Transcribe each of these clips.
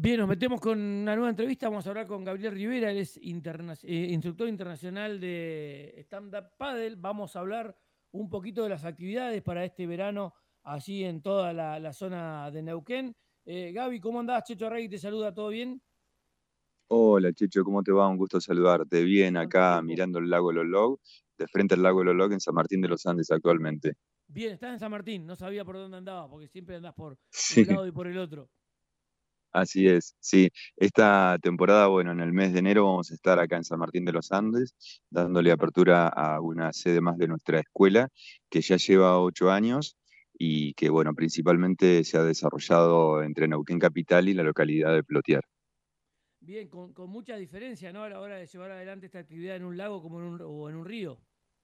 Bien, nos metemos con una nueva entrevista. Vamos a hablar con Gabriel Rivera, él es instructor internacional de stand-up paddle. Vamos a hablar un poquito de las actividades para este verano allí en toda la zona de Neuquén. Gaby, ¿cómo andás? Checho Rey te saluda, ¿todo bien? Hola Checho, ¿cómo te va? Un gusto saludarte. Bien, ¿Cuánto acá tiempo? mirando el lago Lolog, de frente al lago Lolog en San Martín de los Andes actualmente. Bien, estás en San Martín, no sabía por dónde andabas, porque siempre andás por un Sí, lado y por el otro. así es. Sí, esta temporada, bueno, en el mes de enero vamos a estar acá en San Martín de los Andes, dándole apertura a una sede más de nuestra escuela, que ya lleva 8 años y que, bueno, principalmente se ha desarrollado entre Neuquén Capital y la localidad de Plotier. Bien, con mucha diferencia, ¿no? A la hora de llevar adelante esta actividad en un lago como o en un río.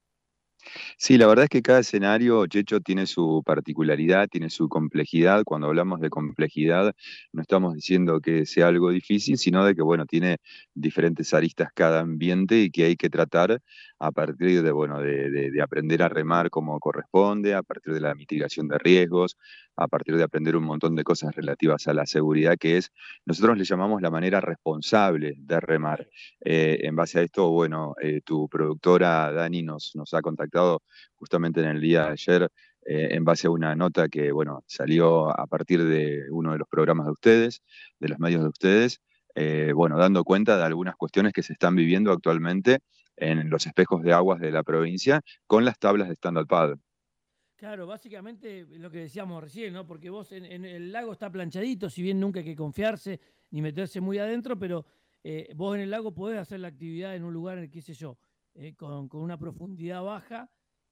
Sí, la verdad es que cada escenario, Checho, tiene su particularidad, tiene su complejidad. Cuando hablamos de complejidad, no estamos diciendo que sea algo difícil, sino de que, bueno, tiene diferentes aristas cada ambiente y que hay que tratar a partir de, bueno, de aprender a remar como corresponde, a partir de la mitigación de riesgos, a partir de aprender un montón de cosas relativas a la seguridad, que es, nosotros le llamamos la manera responsable de remar. En base a esto, bueno, tu productora Dani nos ha contactado justamente en el día de ayer en base a una nota que, bueno, salió a partir de uno de los programas de ustedes, de los medios de ustedes, bueno, dando cuenta de algunas cuestiones que se están viviendo actualmente en los espejos de aguas de la provincia con las tablas de stand-up paddle. Claro, básicamente lo que decíamos recién, ¿no? Porque vos en el lago está planchadito, si bien nunca hay que confiarse ni meterse muy adentro, pero vos en el lago podés hacer la actividad en un lugar, qué sé yo, con una profundidad baja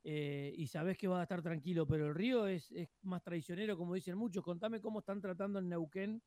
y sabés que vas a estar tranquilo, pero el río es más traicionero, como dicen muchos. Contame cómo están tratando en Neuquén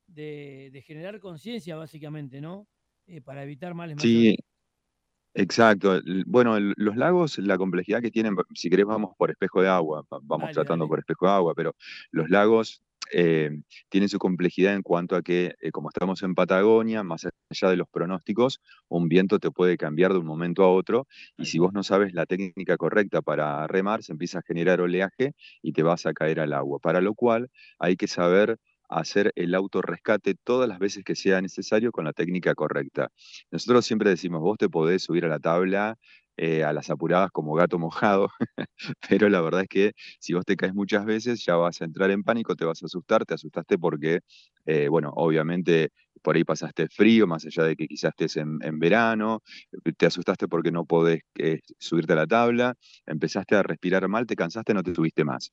de generar conciencia, básicamente, ¿no? Para evitar males mayores. Sí, exacto. Bueno, los lagos, la complejidad que tienen, si querés vamos por espejo de agua, vamos Dale, tratando dale. por espejo de agua, pero los lagos tienen su complejidad en cuanto a que, como estamos en Patagonia, más allá de los pronósticos, un viento te puede cambiar de un momento a otro, y Tal si vos cual. no sabes la técnica correcta para remar, se empieza a generar oleaje y te vas a caer al agua, para lo cual hay que saber hacer el autorrescate todas las veces que sea necesario con la técnica correcta. Nosotros siempre decimos, vos te podés subir a la tabla a las apuradas como gato mojado, pero la verdad es que si vos te caes muchas veces ya vas a entrar en pánico, te vas a asustar, te asustaste porque, bueno, obviamente por ahí pasaste frío, más allá de que quizás estés en verano, te asustaste porque no podés subirte a la tabla, empezaste a respirar mal, te cansaste, no te subiste más.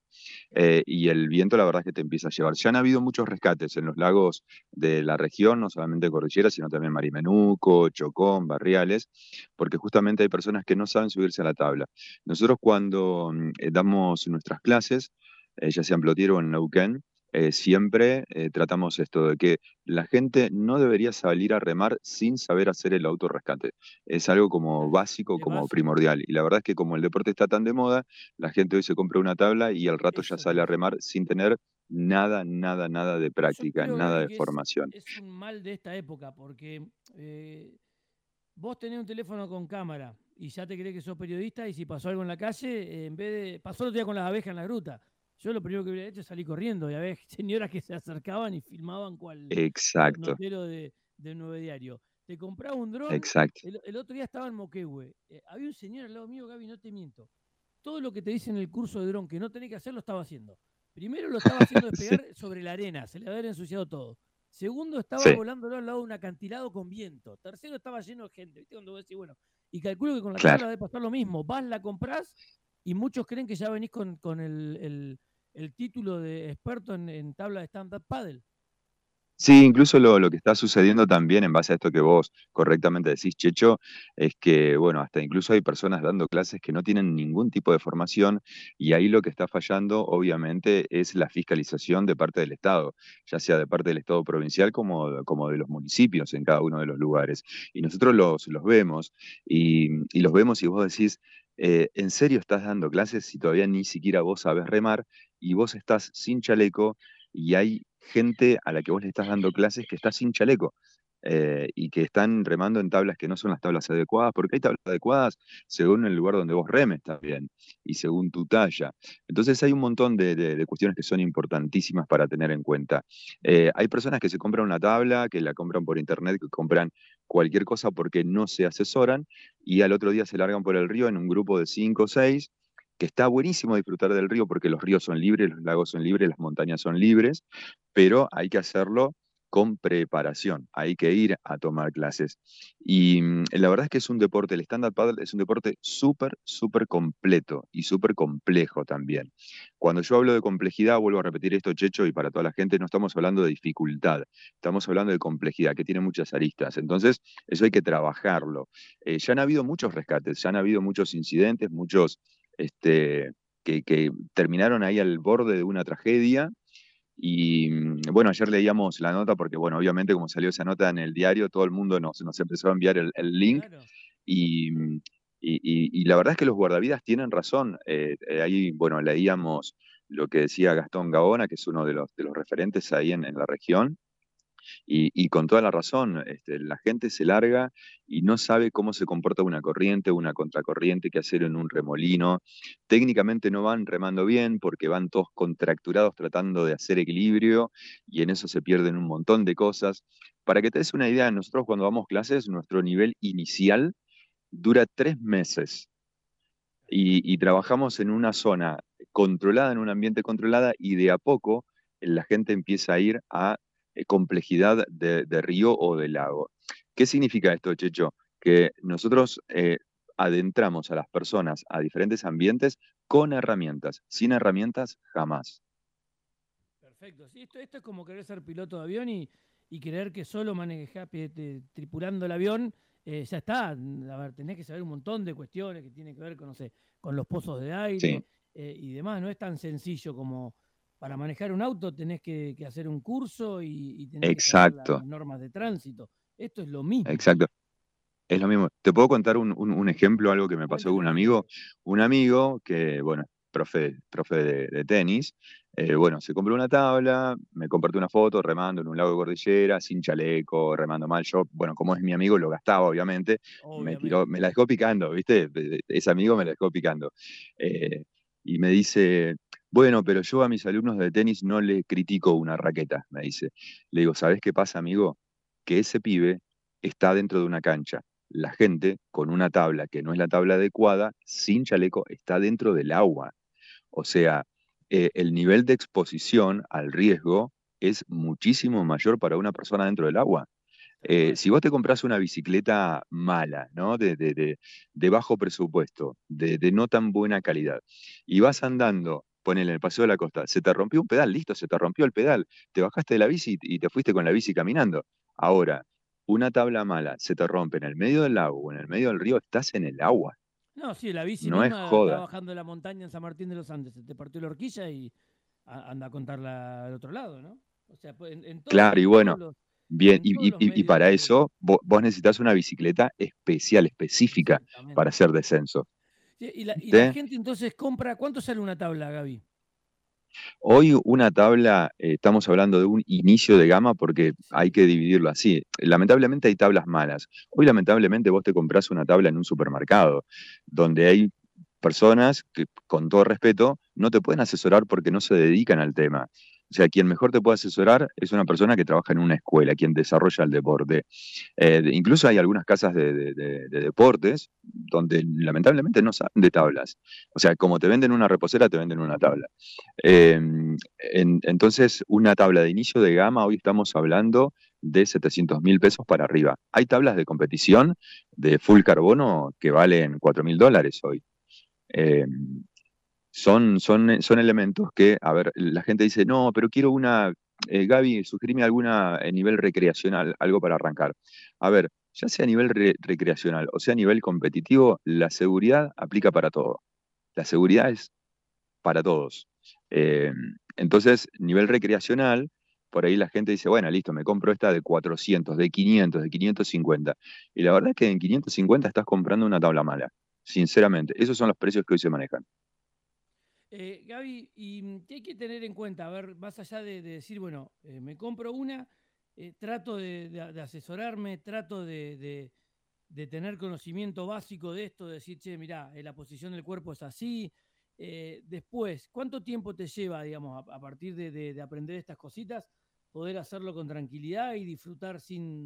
Y el viento la verdad es que te empieza a llevar. Ya han habido muchos rescates en los lagos de la región, no solamente Cordillera, sino también Marimenuco, Chocón, Barriales, porque justamente hay personas que no saben subirse a la tabla. Nosotros cuando damos nuestras clases, ya sea en Plotier o en Neuquén, siempre tratamos esto de que la gente no debería salir a remar sin saber hacer el autorrescate. Es algo como básico, Es como básico. primordial. Y la verdad es que como el deporte está tan de moda, la gente hoy se compra una tabla y al rato ya Eso te iba sale a a decir. remar sin tener nada, nada, nada de Yo práctica, creo, nada Gaby, de que formación. es un mal de esta época, porque vos tenés un teléfono con cámara y ya te crees que sos periodista y si pasó algo en la calle, en vez de... Pasó el otro día con las abejas en la gruta. Yo lo primero que hubiera hecho es salir corriendo y había señoras que se acercaban y filmaban cual Exacto, notero de Nueve Diario. Te compraba un dron, exacto. el otro día estaba en Moquehue. Había un señor al lado mío, Gaby, no te miento. Todo lo que te dicen en el curso de dron que no tenés que hacer, lo estaba haciendo. Primero lo estaba haciendo Sí, despegar sobre la arena, se le había ensuciado todo. Segundo, estaba sí, volándolo al lado de un acantilado con viento. Tercero, estaba lleno de gente. ¿Viste? Cuando vos decís, bueno, y calculo que con la tabla claro. debe pasar lo mismo. Vas, la comprás y muchos creen que ya venís con el título de experto en tabla de stand-up paddle. Sí, incluso lo que está sucediendo también en base a esto que vos correctamente decís, Checho, es que, bueno, hasta incluso hay personas dando clases que no tienen ningún tipo de formación y ahí lo que está fallando, obviamente, es la fiscalización de parte del Estado, ya sea de parte del Estado provincial como de los municipios en cada uno de los lugares. Y nosotros los vemos y los vemos y vos decís, ¿en serio estás dando clases si todavía ni siquiera vos sabés remar y vos estás sin chaleco? Y hay gente a la que vos le estás dando clases que está sin chaleco. y que están remando en tablas que no son las tablas adecuadas, porque hay tablas adecuadas según el lugar donde vos remes también y según tu talla. Entonces hay un montón de cuestiones que son importantísimas para tener en cuenta. Hay personas que se compran una tabla, que la compran por internet, que compran cualquier cosa porque no se asesoran y al otro día se largan por el río en un grupo de 5 o 6, que está buenísimo disfrutar del río porque los ríos son libres, los lagos son libres, las montañas son libres, pero hay que hacerlo con preparación, hay que ir a tomar clases. Y la verdad es que es un deporte, el stand-up paddle es un deporte súper, súper completo y súper complejo también. Cuando yo hablo de complejidad, vuelvo a repetir esto, Checho, y para toda la gente, no estamos hablando de dificultad, estamos hablando de complejidad, que tiene muchas aristas. Entonces, eso hay que trabajarlo. Ya han habido muchos rescates, ya han habido muchos incidentes, muchos que terminaron ahí al borde de una tragedia. Y bueno, ayer leíamos la nota porque, bueno, obviamente como salió esa nota en el diario, todo el mundo nos empezó a enviar el link Claro. y, y la verdad es que los guardavidas tienen razón. Ahí, bueno, leíamos lo que decía Gastón Gaona, que es uno de los referentes ahí en la región, y con toda la razón, la gente se larga y no sabe cómo se comporta una corriente, una contracorriente, qué hacer en un remolino. Técnicamente no van remando bien porque van todos contracturados tratando de hacer equilibrio y en eso se pierden un montón de cosas. Para que te des una idea, nosotros cuando damos clases, nuestro nivel inicial dura 3 meses y trabajamos en una zona controlada, en un ambiente controlada, y de a poco la gente empieza a ir a complejidad de río o de lago. ¿Qué significa esto, Checho? Que nosotros adentramos a las personas a diferentes ambientes con herramientas. Sin herramientas, jamás. Perfecto. Sí, esto es como querer ser piloto de avión y creer que solo manejar tripulando el avión, ya está. A ver, tenés que saber un montón de cuestiones que tienen que ver con, no sé, con los pozos de aire Sí, y demás. No es tan sencillo como para manejar un auto tenés que hacer un curso y tenés que saber las exacto, normas de tránsito. Esto es lo mismo. exacto. Es lo mismo. Te puedo contar un ejemplo, algo que me pasó con Cuente, cuente. un amigo que, bueno, profe de tenis, bueno, se compró una tabla, me compartió una foto remando en un lago de cordillera, sin chaleco, remando mal. Yo, bueno, como es mi amigo, lo gastaba, obviamente, me tiró, Obviamente. me la dejó picando, ¿viste? Ese amigo me la dejó picando. Eh, y me dice, bueno, pero yo a mis alumnos de tenis no le critico una raqueta, me dice. Le digo, ¿sabés qué pasa, amigo? Que ese pibe está dentro de una cancha. La gente con una tabla que no es la tabla adecuada, sin chaleco, está dentro del agua. O sea, el nivel de exposición al riesgo es muchísimo mayor para una persona dentro del agua. Tal cual. Si vos te compras una bicicleta mala, ¿no? De bajo presupuesto, de no tan buena calidad, y vas andando, ponele en el Paseo de la Costa, se te rompió un pedal, listo, se te rompió el pedal, te bajaste de la bici y te fuiste con la bici caminando. Ahora, una tabla mala se te rompe en el medio del lago o en el medio del río, estás en el agua, No, sí, la bici no es misma está joda. bajando la montaña en San Martín de los Andes, se te partió la horquilla y anda a contarla al otro lado, ¿no? O sea, pues, Claro, y bueno, bien, en todos los y medios para de. eso vos necesitas una bicicleta especial, específica para Exactamente. hacer descenso. Sí, y la ¿Viste? gente entonces compra, ¿cuánto sale una tabla, Gaby? Hoy una tabla, estamos hablando de un inicio de gama porque hay Sí. que dividirlo así. Lamentablemente hay tablas malas. Hoy lamentablemente vos te comprás una tabla en un supermercado donde hay personas que, con todo respeto, no te pueden asesorar porque no se dedican al tema. O sea, quien mejor te puede asesorar es una persona que trabaja en una escuela, quien desarrolla el deporte. Incluso hay algunas casas de deportes donde lamentablemente no saben de tablas. O sea, como te venden una reposera, te venden una tabla. Eh, entonces, una tabla de inicio de gama, hoy estamos hablando de 700.000 pesos para arriba. Hay tablas de competición de full carbono que valen $4.000 hoy. Eh, son elementos que, a ver, la gente dice, no, pero quiero una, Gaby, sugerime alguna a nivel recreacional, algo para arrancar. A ver, ya sea a nivel recreacional o sea a nivel competitivo, la seguridad aplica para todo. La seguridad es para todos. Eh, entonces, nivel recreacional, por ahí la gente dice, bueno, listo, me compro esta de 400, de 500, de 550. Y la verdad es que en 550 estás comprando una tabla mala, sinceramente. Esos son los precios que hoy se manejan. Gaby, ¿y qué hay que tener en cuenta? A ver, más allá de decir, bueno, me compro una, trato de asesorarme, trato de tener conocimiento básico de esto, de decir, che, mirá, la posición del cuerpo es así. Después, ¿cuánto tiempo te lleva, digamos, a partir de aprender estas cositas, poder hacerlo con tranquilidad y disfrutar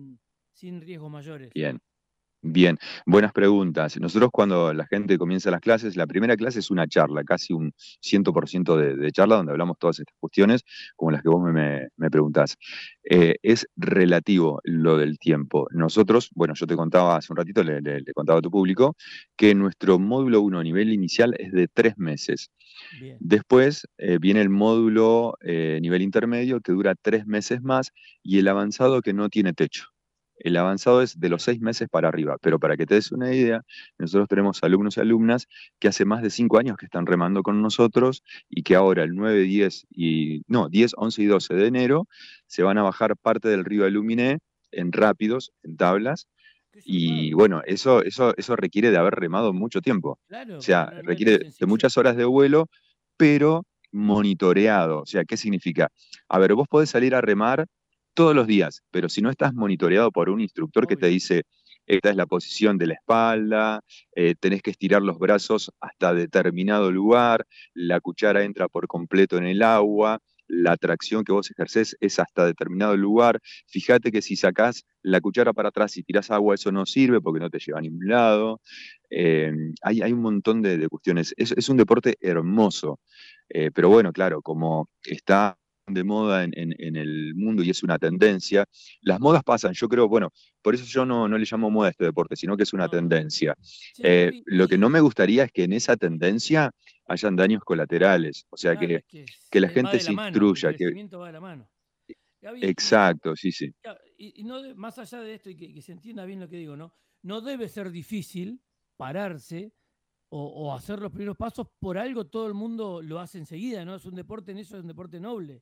sin riesgos mayores? Bien. Bien, buenas preguntas. Nosotros cuando la gente comienza las clases, la primera clase es una charla, casi un 100% de charla, donde hablamos todas estas cuestiones, como las que vos me preguntás. Es relativo lo del tiempo. Nosotros, bueno, yo te contaba hace un ratito, le contaba a tu público, que nuestro módulo 1 nivel inicial es de 3 meses. Bien. Después viene el módulo nivel intermedio, que dura 3 meses más, y el avanzado que no tiene techo. El avanzado es de los Bien. 6 meses para arriba, pero para que te des una idea, nosotros tenemos alumnos y alumnas que hace más de 5 años que están remando con nosotros y que ahora el 9, 10 y, no, 10, 11 y 12 de enero se van a bajar parte del río Aluminé en rápidos, en tablas, Qué y zarpado. bueno, eso requiere de haber remado mucho tiempo. O Claro, porque sea, no es requiere de sencillo. muchas horas de vuelo, pero monitoreado. O sea, ¿qué significa? A ver, vos podés salir a remar todos los días, pero si no estás monitoreado por un instructor que te Obvio. dice, esta es la posición de la espalda, tenés que estirar los brazos hasta determinado lugar, la cuchara entra por completo en el agua, la tracción que vos ejercés es hasta determinado lugar, fíjate que si sacás la cuchara para atrás y tirás agua, eso no sirve porque no te lleva a ningún lado. Eh, hay un montón de cuestiones. Es un deporte hermoso, pero bueno, claro, como está de moda en el mundo y es una tendencia. Las modas pasan, yo creo, bueno, por eso yo no le llamo moda a este deporte, sino que es una No, no. tendencia. Che, Gaby, Lo que no me gustaría es que en esa tendencia hayan daños colaterales, o sea, claro, es que que la va gente de se la mano, el instruya, que... crecimiento va de la mano. Gaby, Exacto, sí, sí. claro, y no más allá de esto, y que se entienda bien lo que digo, ¿no? No debe ser difícil pararse o hacer los primeros pasos, por algo todo el mundo lo hace enseguida, ¿no? Es un deporte en eso, es un deporte noble.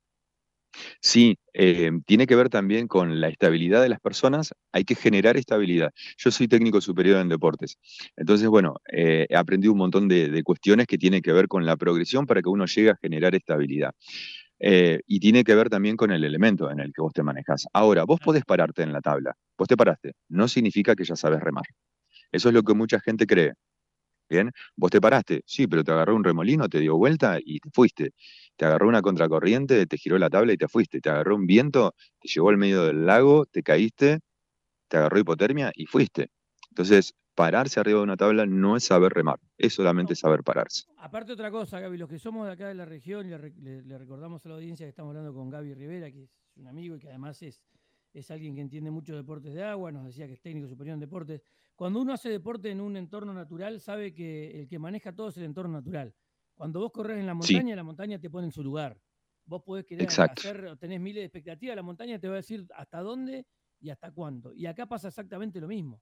Sí, tiene que ver también con la estabilidad de las personas, hay que generar estabilidad. Yo soy técnico superior en deportes, entonces, bueno, he aprendido un montón de cuestiones que tienen que ver con la progresión para que uno llegue a generar estabilidad. Y tiene que ver también con el elemento en el que vos te manejás. Ahora, vos Claro. podés pararte en la tabla, vos te paraste, no significa que ya sabes remar. Eso es lo que mucha gente cree. Bien, vos te paraste, sí, pero te agarró un remolino, te dio vuelta y te fuiste. Te agarró una contracorriente, te giró la tabla y te fuiste. Te agarró un viento, te llevó al medio del lago, te caíste, te agarró hipotermia y fuiste. Entonces, pararse arriba de una tabla no es saber remar, es solamente No, saber pararse. aparte otra cosa, Gaby, los que somos de acá de la región, le recordamos a la audiencia que estamos hablando con Gaby Rivera, que es un amigo y que además es alguien que entiende mucho deportes de agua, nos decía que es técnico superior en deportes. Cuando uno hace deporte en un entorno natural, sabe que el que maneja todo es el entorno natural. Cuando vos corres en Sí, la montaña te pone en su lugar. Vos podés querer exacto. hacer, o tenés miles de expectativas, la montaña te va a decir hasta dónde y hasta cuánto. Y acá pasa exactamente lo mismo.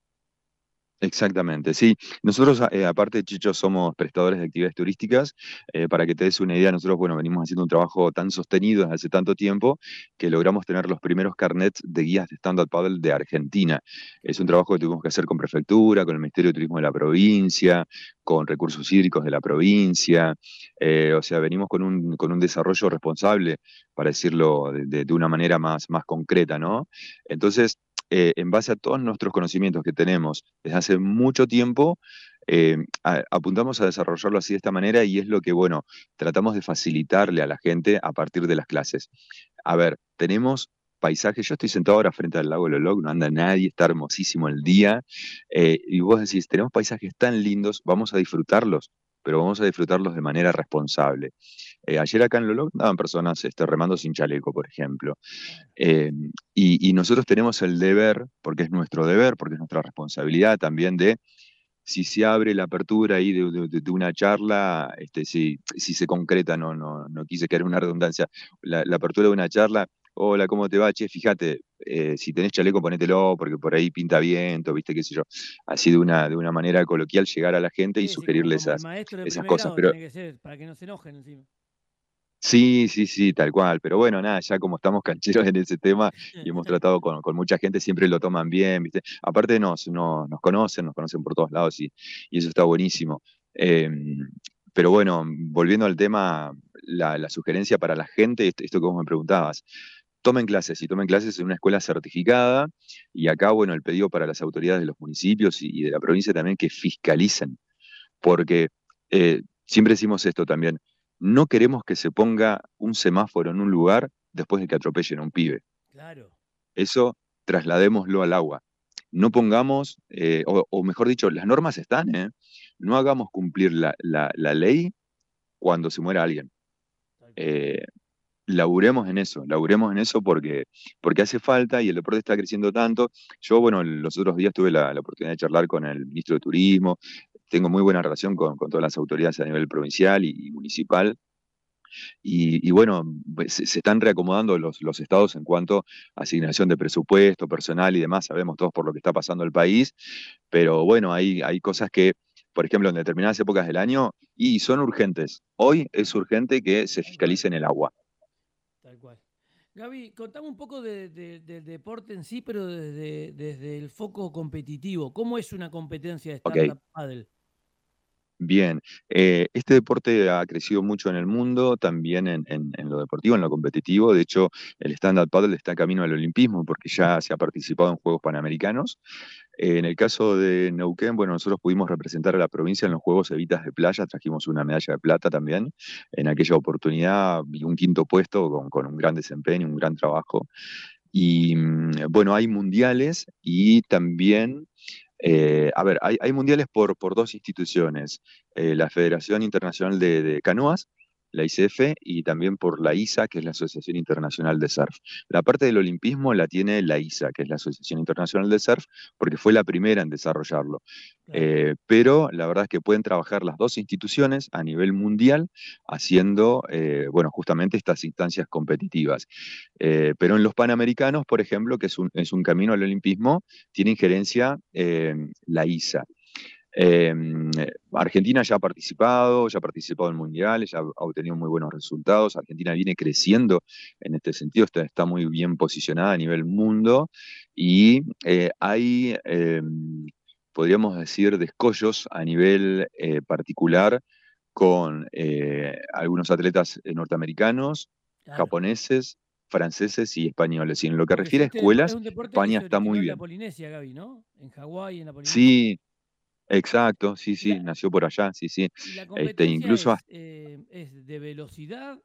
Exactamente, sí. Nosotros, aparte, Chicho, somos prestadores de actividades turísticas. Para que te des una idea, nosotros, bueno, venimos haciendo un trabajo tan sostenido desde hace tanto tiempo que logramos tener los primeros carnets de guías de stand-up paddle de Argentina. Qué Es un bueno. trabajo que tuvimos que hacer con prefectura, con el Ministerio de Turismo de la provincia, con recursos hídricos de la provincia. O sea, venimos con un desarrollo responsable, para decirlo de una manera más concreta, ¿no? Entonces, en base a todos nuestros conocimientos que tenemos desde hace mucho tiempo, apuntamos a desarrollarlo así de esta manera y es lo que, bueno, tratamos de facilitarle a la gente a partir de las clases. A ver, tenemos paisajes, yo estoy sentado ahora frente al lago Lolog, no anda nadie, está hermosísimo el día, y vos decís, tenemos paisajes tan lindos, vamos a disfrutarlos, pero vamos a disfrutarlos de manera responsable. Ayer acá en Lolog andaban personas remando sin chaleco, por ejemplo. Bueno, Eh, y nosotros tenemos el deber, porque es nuestro deber, porque es nuestra responsabilidad también de, si se abre la apertura ahí de una charla, si se concreta, no quise que era una redundancia, la apertura de una charla, hola, ¿cómo te va? Che, fíjate, si tenés chaleco, ponételo, porque por ahí pinta viento, viste, qué sé yo. Así de una manera coloquial llegar a la gente y sí, sí, como, sugerirle como el esas, maestro de esas primer cosas. grado Pero tiene que ser, para que no se enojen encima. sí, sí, sí, tal cual. Pero bueno, nada, ya como estamos cancheros en ese tema y hemos tratado con mucha gente, siempre lo toman bien, ¿viste? Aparte nos conocen por todos lados y eso está buenísimo. Eh, pero bueno, volviendo al tema, la sugerencia para la gente, esto que vos me preguntabas. tomen clases y tomen clases en una escuela certificada. Y acá, bueno, el pedido para las autoridades de los municipios y de la provincia también que fiscalicen, porque siempre decimos esto también, no queremos que se ponga un semáforo en un lugar después de que atropellen a un pibe. Claro, Eso trasladémoslo al agua. No pongamos, o mejor dicho, las normas están, ¿eh? No hagamos cumplir la ley cuando se muera alguien. tal cual. Eh, laburemos en eso porque hace falta y el deporte está creciendo tanto. Yo, bueno, los otros días tuve la oportunidad de charlar con el ministro de Turismo, tengo muy buena relación con todas las autoridades a nivel provincial y municipal. Y bueno, se están reacomodando los estados en cuanto a asignación de presupuesto, personal y demás. Sabemos todos por lo que está pasando el país, pero bueno, hay cosas que, por ejemplo, en determinadas épocas del año, y son urgentes. Hoy es urgente que se Tal cual, fiscalice en el agua. tal cual. Gaby, contame un poco del deporte en sí, pero desde el foco competitivo. ¿Cómo es una competencia de Ok. stand-up paddle? Bien, este deporte ha crecido mucho en el mundo, también en lo deportivo, en lo competitivo. De hecho, el stand-up paddle está camino al olimpismo porque ya se ha participado en Juegos Panamericanos. En el caso de Neuquén, bueno, nosotros pudimos representar a la provincia en los Juegos Evitas de Playa, trajimos una medalla de plata también en aquella oportunidad y un quinto puesto con un gran desempeño, un gran trabajo. Y bueno, hay mundiales y también, a ver, hay mundiales por dos instituciones, la Federación Internacional de Canoas, la ICF, y también por la ISA, que es la Asociación Internacional de Surf. La parte del olimpismo la tiene la ISA, que es la Asociación Internacional de Surf, porque fue la primera en desarrollarlo. Claro. Pero la verdad es que pueden trabajar las dos instituciones a nivel mundial haciendo, bueno, justamente estas instancias competitivas. Pero en los Panamericanos, por ejemplo, que es un camino al olimpismo, tiene injerencia la ISA. Eh, Argentina ya ha participado en mundiales, ya ha obtenido muy buenos resultados. Argentina viene creciendo en este sentido, está muy bien posicionada a nivel mundo y hay, podríamos decir, descollos a nivel particular con algunos atletas norteamericanos, Claro. japoneses, franceses y españoles. Y en lo que Porque sí, refiere a es escuelas, un deporte que España se está originó muy en la bien. Polinesia, Gaby, ¿no? En Hawái, en la Polinesia. Sí, exacto, sí, Y sí, la, nació por allá, sí, sí. y la competencia Incluso es de velocidad.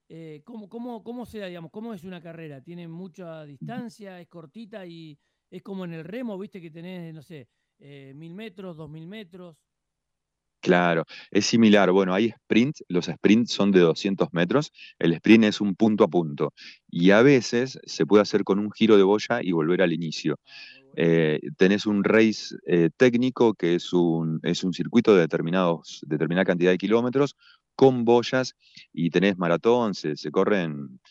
¿Cómo se da, digamos, cómo es una carrera? ¿Tiene mucha distancia? ¿Es cortita? Y es como en el remo, viste que tenés, no sé, 1000 metros, 2000 metros. claro, es similar. Bueno, hay sprint, los sprints son de 200 metros, el sprint es un punto a punto y a veces se puede hacer con un giro de boya y volver al inicio. Ah, muy bueno. Tenés un race técnico que es un circuito de determinada cantidad de kilómetros con boyas y tenés maratón, se corren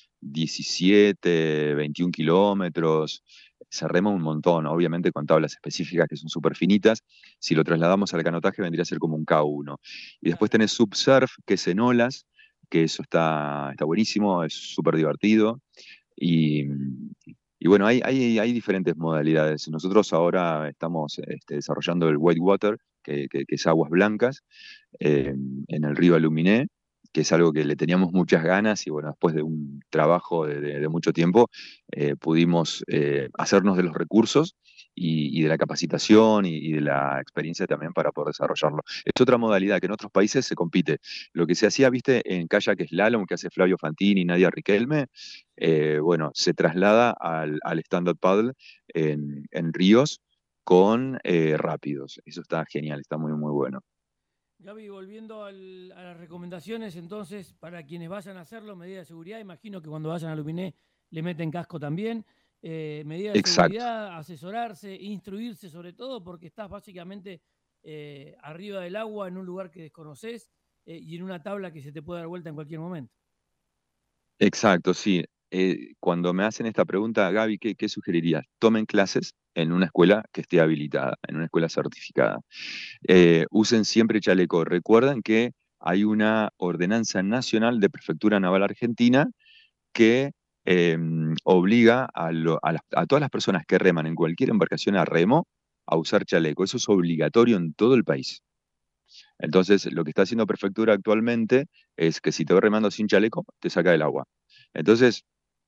17, 21 kilómetros, se rema un montón, obviamente con tablas específicas que son súper finitas. Si lo trasladamos al canotaje vendría a ser como un K1. Y después Claro. tenés subsurf, que es en olas, que eso está buenísimo, es súper divertido. Y, y bueno, hay diferentes modalidades. Nosotros ahora estamos desarrollando el whitewater, que es aguas blancas, en el río Aluminé, que es algo que le teníamos muchas ganas y bueno, después de un trabajo de mucho tiempo, pudimos hacernos de los recursos y de la capacitación y de la experiencia también para poder desarrollarlo. Es otra modalidad que en otros países se compite. Lo que se hacía, viste, en kayak slalom que hace Flavio Fantini y Nadia Riquelme, Sí. bueno, se traslada al stand-up paddle en ríos con rápidos. Eso está genial, está muy, muy bueno. Gaby, volviendo a las recomendaciones, entonces, para quienes vayan a hacerlo, medidas de seguridad, imagino que cuando vayan a Luminé le meten casco también. Medidas de Exacto. seguridad, asesorarse, instruirse sobre todo, porque estás básicamente arriba del agua en un lugar que desconoces y en una tabla que se te puede dar vuelta en cualquier momento. Exacto, sí. Cuando me hacen esta pregunta, Gaby, ¿qué sugerirías? Tomen clases en una escuela que esté habilitada, en una escuela certificada. Usen siempre chaleco. Recuerden que hay una ordenanza nacional de Prefectura Naval Argentina que obliga a todas las personas que reman en cualquier embarcación a remo a usar chaleco. Eso es obligatorio en todo el país. Entonces, lo que está haciendo Prefectura actualmente es que si te vas remando sin chaleco, te saca del agua. Entonces,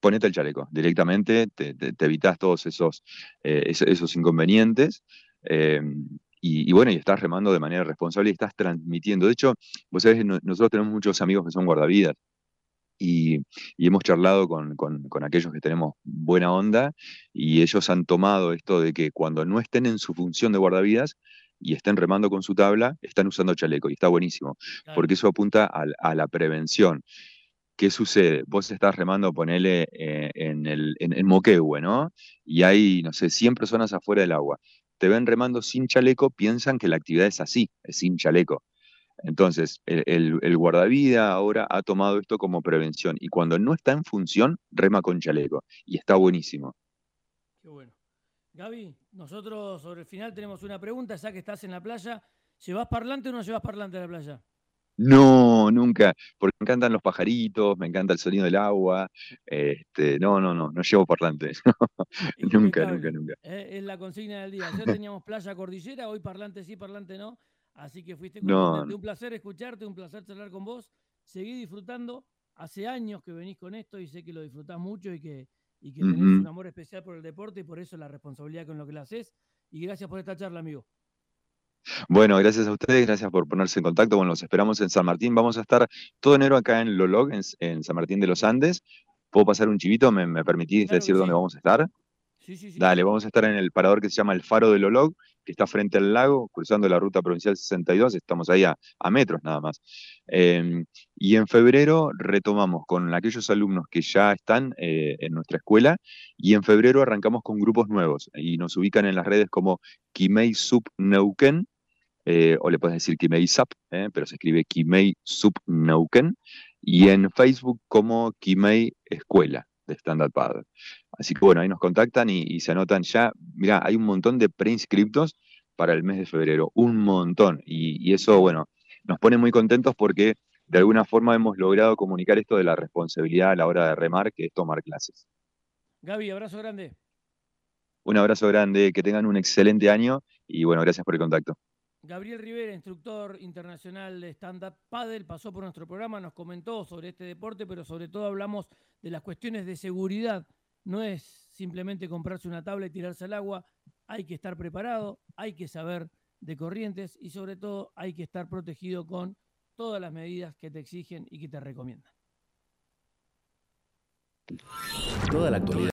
ponete el chaleco. Directamente te evitas todos esos inconvenientes. eh, y bueno, y estás remando de manera responsable y estás transmitiendo. De hecho, vos sabés, nosotros tenemos muchos amigos que son guardavidas y, y hemos charlado con aquellos que tenemos buena onda y ellos han tomado esto de que cuando no estén en su función de guardavidas y estén remando con su tabla, están usando chaleco y está buenísimo, Claro. porque eso apunta a la prevención. ¿Qué sucede? Vos estás remando, ponele en Moquehue, ¿no? Y hay, no sé, 100 personas afuera del agua. Te ven remando sin chaleco, piensan que la actividad es así, es sin chaleco. Entonces, el guardavida ahora ha tomado esto como prevención y cuando no está en función, rema con chaleco. Y está buenísimo. Qué bueno. Gaby, nosotros sobre el final tenemos una pregunta, ya que estás en la playa. ¿Llevas parlante o no llevas parlante a la playa? No, nunca, porque me encantan los pajaritos, me encanta el sonido del agua. No llevo parlante. Nunca, nunca, Impecable. nunca. Es la consigna del día. Ayer teníamos playa cordillera, hoy parlante sí, parlante no. Así que fuiste No, contundente. no. Un placer escucharte, un placer charlar con vos. Seguí disfrutando. Hace años que venís con esto y sé que lo disfrutás mucho y que tenés un Ujú. amor especial por el deporte y por eso la responsabilidad con lo que lo haces. Y gracias por esta charla, amigo. Bueno, gracias a ustedes, gracias por ponerse en contacto. Bueno, los esperamos en San Martín. Vamos a estar todo enero acá en Lolog, en San Martín de los Andes. ¿Puedo pasar un chivito? ¿Me permitís Claro que decir dónde sí. vamos a estar? Sí, sí, sí. Dale, vamos a estar en el parador que se llama el Faro de Lolog, que está frente al lago, cruzando la ruta provincial 62. Estamos ahí a metros nada más. Eh, y en febrero retomamos con aquellos alumnos que ya están en nuestra escuela, y en febrero arrancamos con grupos nuevos y nos ubican en las redes como Kimei Sub Neuquén, o le puedes decir Kimei Sap, pero se escribe Kimei Sub Neuquén, y en Facebook como Kimei Escuela de Stand Up Paddle. Así que bueno, ahí nos contactan y se anotan ya. Mirá, hay un montón de preinscriptos para el mes de febrero, un montón. Y eso, bueno, nos pone muy contentos porque de alguna forma hemos logrado comunicar esto de la responsabilidad a la hora de remar, que es tomar clases. Gaby, abrazo grande. Un abrazo grande, que tengan un excelente año y bueno, gracias por el contacto. Gabriel Rivera, instructor internacional de stand-up paddle, pasó por nuestro programa, nos comentó sobre este deporte, pero sobre todo hablamos de las cuestiones de seguridad. No es simplemente comprarse una tabla y tirarse al agua, hay que estar preparado, hay que saber de corrientes y sobre todo hay que estar protegido con todas las medidas que te exigen y que te recomiendan. Toda la actualidad